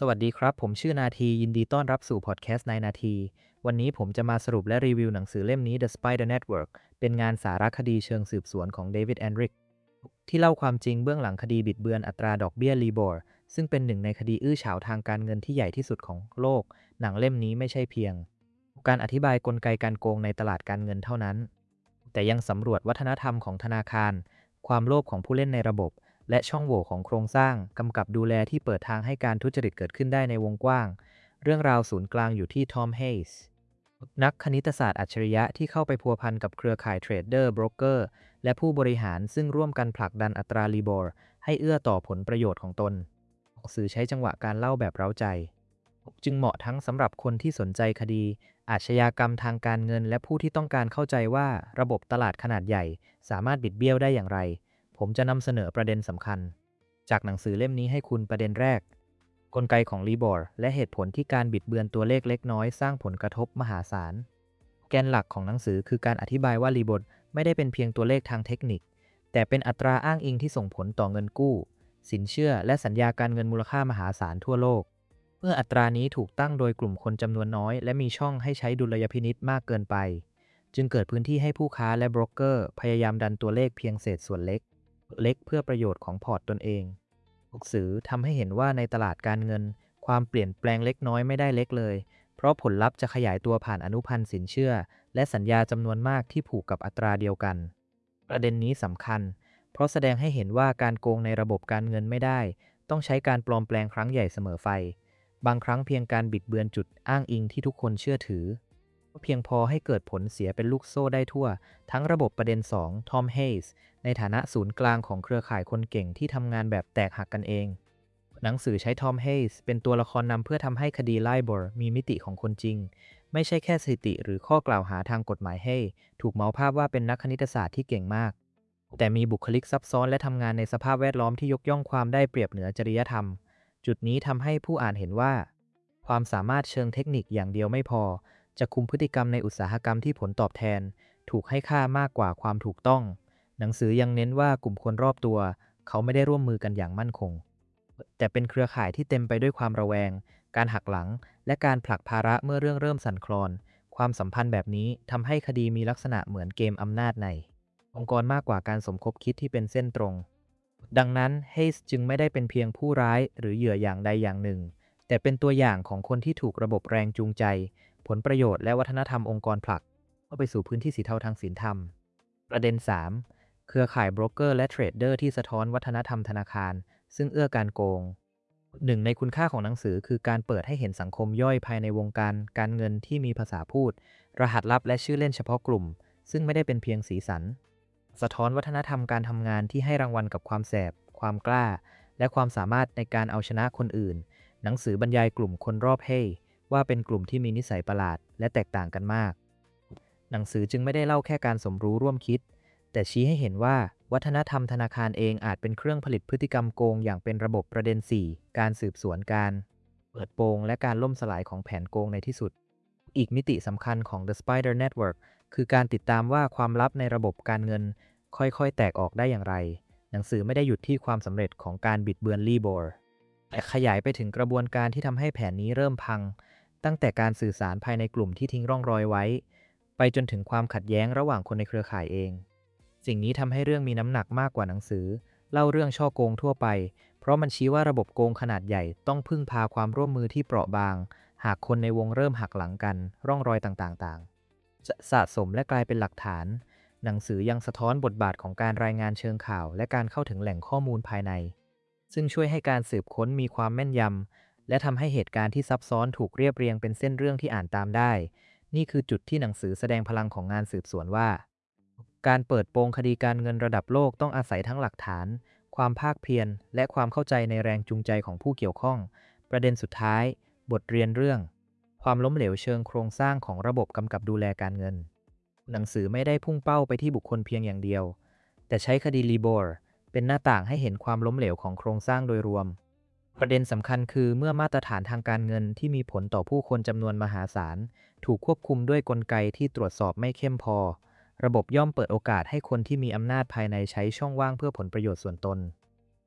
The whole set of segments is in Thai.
สวัสดีครับผมชื่อนาทียินดีต้อนรับสู่พอดแคสต์ในนาทีวันนี้ผมจะมาสรุปและรีวิวหนังสือเล่มนี้ The Spider Network เป็นงานสารคดีเชิงสืบสวนของเดวิดแอนริกที่เล่าความจริงเบื้องหลังคดีบิดเบือนอัตราดอกเบี้ยลีบอร์ซึ่งเป็นหนึ่งในคดีอื้อฉาวทางการเงินที่ใหญ่ที่สุดของโลกหนังเล่มนี้ไม่ใช่เพียงการอธิบายกลไกการโกงในตลาดการเงินเท่านั้นแต่ยังสำรวจวัฒนธรรมของธนาคารความโลภของผู้เล่นในระบบ และช่องโหว่ของโครงสร้างกำกับดูแลที่เปิดทางให้การทุจริตเกิดขึ้นได้ในวงกว้างเรื่องราวศูนย์กลางอยู่ที่ทอมเฮย์ส์นักคณิตศาสตร์อัจฉริยะที่เข้าไปพัวพันกับเครือข่ายเทรดเดอร์โบรกเกอร์และผู้บริหารซึ่งร่วมกันผลักดันอัตราลีบอร์ให้เอื้อต่อผลประโยชน์ของตนสื่อใช้จังหวะการเล่าแบบเร้าใจจึงเหมาะทั้งสำหรับคนที่สนใจคดีอาชญากรรมทางการเงินและผู้ที่ต้องการเข้าใจว่าระบบตลาดขนาดใหญ่สามารถบิดเบี้ยวได้อย่างไร ผมจะนำเสนอประเด็นสำคัญจากหนังสือเล่มนี้ให้คุณประเด็นแรกกลไกของรีบอร์และเหตุผลที่การบิดเบือนตัวเลขเล็กน้อยสร้างผลกระทบมหาศาลแกนหลักของหนังสือคือการอธิบายว่ารีบอร์ไม่ได้เป็นเพียงตัวเลขทางเทคนิคแต่เป็นอัตราอ้างอิงที่ส่งผลต่อเงินกู้สินเชื่อและสัญญาการเงินมูลค่ามหาศาลทั่วโลกเมื่ออัตรานี้ถูกตั้งโดยกลุ่มคนจำนวนน้อยและมีช่องให้ใช้ดุลยพินิจมากเกินไปจึงเกิดพื้นที่ให้ผู้ค้าและโบรกเกอร์พยายามดันตัวเลขเพียงเศษส่วนเล็กเพื่อประโยชน์ของพอร์ตตนเองหนังสือทำให้เห็นว่าในตลาดการเงินความเปลี่ยนแปลงเล็กน้อยไม่ได้เล็กเลยเพราะผลลัพธ์จะขยายตัวผ่านอนุพันธ์สินเชื่อและสัญญาจำนวนมากที่ผูกกับอัตราเดียวกันประเด็นนี้สำคัญเพราะแสดงให้เห็นว่าการโกงในระบบการเงินไม่ได้ต้องใช้การปลอมแปลงครั้งใหญ่เสมอไปบางครั้งเพียงการบิดเบือนจุดอ้างอิงที่ทุกคนเชื่อถือก็เพียงพอให้เกิดผลเสียเป็นลูกโซ่ได้ทั่วทั้งระบบประเด็น2ทอมเฮย์ส ในฐานะศูนย์กลางของเครือข่ายคนเก่งที่ทำงานแบบแตกหักกันเอง หนังสือใช้ทอมเฮย์สเป็นตัวละครนำเพื่อทำให้คดีไลบอร์มีมิติของคนจริง ไม่ใช่แค่สถิติหรือข้อกล่าวหาทางกฎหมายให้ถูกเมาภาพว่าเป็นนักคณิตศาสตร์ที่เก่งมาก แต่มีบุคลิกซับซ้อนและทำงานในสภาพแวดล้อมที่ยกย่องความได้เปรียบเหนือจริยธรรม จุดนี้ทำให้ผู้อ่านเห็นว่าความสามารถเชิงเทคนิคอย่างเดียวไม่พอจะคุมพฤติกรรมในอุตสาหกรรมที่ผลตอบแทนถูกให้ค่ามากกว่าความถูกต้อง หนังสือยังเน้นว่ากลุ่มคนรอบตัวเขาไม่ได้ร่วมมือกันอย่างมั่นคงแต่เป็นเครือข่ายที่เต็มไปด้วยความระแวงการหักหลังและการผลักภาระเมื่อเรื่องเริ่มสั่นคลอนความสัมพันธ์แบบนี้ทำให้คดีมีลักษณะเหมือนเกมอำนาจในองค์กรมากกว่าการสมคบคิดที่เป็นเส้นตรงดังนั้นเฮสจึงไม่ได้เป็นเพียงผู้ร้ายหรือเหยื่ออย่างใดอย่างหนึ่งแต่เป็นตัวอย่างของคนที่ถูกระบบแรงจูงใจผลประโยชน์และวัฒนธรรมองค์กรผลักเข้าไปสู่พื้นที่สีเทาทางศีลธรรมประเด็น3 เครือข่ายโบรกเกอร์และเทรดเดอร์ที่สะท้อนวัฒนธรรมธนาคารซึ่งเอื้อการโกงหนึ่งในคุณค่าของหนังสือคือการเปิดให้เห็นสังคมย่อยภายในวงการการเงินที่มีภาษาพูดรหัสลับและชื่อเล่นเฉพาะกลุ่มซึ่งไม่ได้เป็นเพียงสีสันสะท้อนวัฒนธรรมการทำงานที่ให้รางวัลกับความแสบความกล้าและความสามารถในการเอาชนะคนอื่นหนังสือบรรยายกลุ่มคนรอบเฮ่ว่าเป็นกลุ่มที่มีนิสัยประหลาดและแตกต่างกันมากหนังสือจึงไม่ได้เล่าแค่การสมรู้ร่วมคิด แต่ชี้ให้เห็นว่าวัฒนธรรมธนาคารเองอาจเป็นเครื่องผลิตพฤติกรรมโกงอย่างเป็นระบบประเด็น4การสืบสวนการเปิดโปงและการล่มสลายของแผนโกงในที่สุดอีกมิติสำคัญของ The Spider Network คือการติดตามว่าความลับในระบบการเงินค่อยๆแตกออกได้อย่างไรหนังสือไม่ได้หยุดที่ความสำเร็จของการบิดเบือนลีบอร์แต่ขยายไปถึงกระบวนการที่ทำให้แผนนี้เริ่มพังตั้งแต่การสื่อสารภายในกลุ่มที่ทิ้งร่องรอยไว้ไปจนถึงความขัดแย้งระหว่างคนในเครือข่ายเอง สิ่งนี้ทำให้เรื่องมีน้ำหนักมากกว่าหนังสือเล่าเรื่องช่อโกงทั่วไปเพราะมันชี้ว่าระบบโกงขนาดใหญ่ต้องพึ่งพาความร่วมมือที่เปราะบางหากคนในวงเริ่มหักหลังกันร่องรอยต่างๆจะสะสมและกลายเป็นหลักฐานหนังสือยังสะท้อนบทบาทของการรายงานเชิงข่าวและการเข้าถึงแหล่งข้อมูลภายในซึ่งช่วยให้การสืบค้นมีความแม่นยำและทำให้เหตุการณ์ที่ซับซ้อนถูกเรียบเรียงเป็นเส้นเรื่องที่อ่านตามได้นี่คือจุดที่หนังสือแสดงพลังของงานสืบสวนว่า การเปิดโปงคดีการเงินระดับโลกต้องอาศัยทั้งหลักฐานความภาคเพียรและความเข้าใจในแรงจูงใจของผู้เกี่ยวข้องประเด็นสุดท้ายบทเรียนเรื่องความล้มเหลวเชิงโครงสร้างของระบบกำกับดูแลการเงินหนังสือไม่ได้พุ่งเป้าไปที่บุคคลเพียงอย่างเดียวแต่ใช้คดีลีบอร์เป็นหน้าต่างให้เห็นความล้มเหลวของโครงสร้างโดยรวมประเด็นสำคัญคือเมื่อมาตรฐานทางการเงินที่มีผลต่อผู้คนจำนวนมหาศาลถูกควบคุมด้วยกลไกที่ตรวจสอบไม่เข้มพอ ระบบย่อมเปิดโอกาสให้คนที่มีอำนาจภายในใช้ช่องว่างเพื่อผลประโยชน์ส่วนตน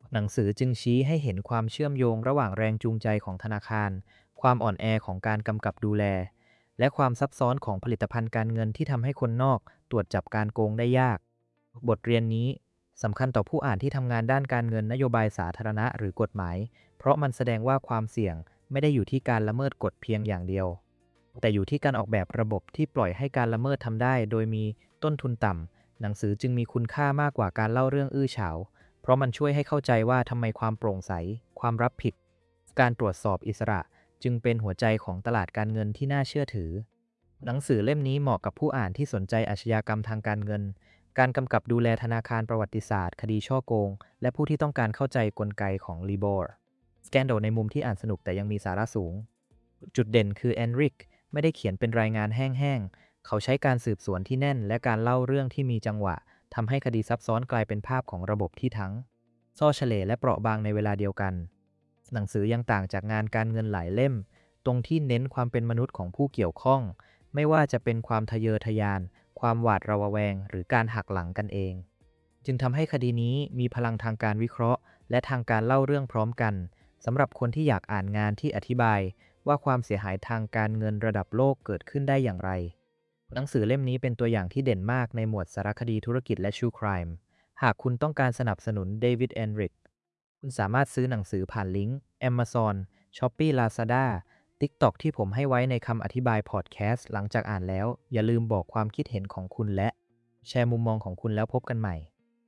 หนังสือจึงชี้ให้เห็นความเชื่อมโยงระหว่างแรงจูงใจของธนาคาร ความอ่อนแอของการกำกับดูแล และความซับซ้อนของผลิตภัณฑ์การเงินที่ทำให้คนนอกตรวจจับการโกงได้ยาก บทเรียนนี้สำคัญต่อผู้อ่านที่ทำงานด้านการเงินนโยบายสาธารณะหรือกฎหมาย เพราะมันแสดงว่าความเสี่ยงไม่ได้อยู่ที่การละเมิดกฎเพียงอย่างเดียว แต่อยู่ที่การออกแบบระบบที่ปล่อยให้การละเมิดทำได้โดยมีต้นทุนต่ำ หนังสือจึงมีคุณค่ามากกว่าการเล่าเรื่องอื้อฉาว เพราะมันช่วยให้เข้าใจว่าทำไมความโปร่งใส ความรับผิด การตรวจสอบอิสระจึงเป็นหัวใจของตลาดการเงินที่น่าเชื่อถือ หนังสือเล่มนี้เหมาะกับผู้อ่านที่สนใจอาชญากรรมทางการเงิน การกำกับดูแลธนาคารประวัติศาสตร์คดีช่อโกง และผู้ที่ต้องการเข้าใจกลไกของ Libor Scandal ในมุมที่อ่านสนุกแต่ยังมีสาระสูง จุดเด่นคือแอนริกไม่ได้เขียนเป็นรายงานแห้งๆ เขาใช้การสืบสวนที่แน่นและการเล่าเรื่องที่มีจังหวะทำให้คดีซับซ้อนกลายเป็นภาพของระบบที่ทั้งซ่อเฉลและเปราะบางในเวลาเดียวกัน หนังสือยังต่างจากงานการเงินหลายเล่มตรงที่เน้นความเป็นมนุษย์ของผู้เกี่ยวข้องไม่ว่าจะเป็นความทะเยอทะยานความหวาดระแวงหรือการหักหลังกันเองจึงทำให้คดีนี้มีพลังทางการวิเคราะห์และทางการเล่าเรื่องพร้อมกันสำหรับคนที่อยากอ่านงานที่อธิบายว่าความเสียหายทางการเงินระดับโลกเกิดขึ้นได้อย่างไรหนังสือเล่มนี้เป็นตัวอย่างที่เด่นมากในหมวดสารคดีธุรกิจและ True Crime หากคุณต้องการสนับสนุนเดวิด แอนริกคุณสามารถซื้อหนังสือผ่านลิงก์ Amazon Shopee Lazada TikTok ที่ผมให้ไว้ในคำอธิบายพอดแคสต์หลังจากอ่านแล้วอย่าลืมบอกความคิดเห็นของคุณและแชร์มุมมองของคุณแล้วพบกันใหม่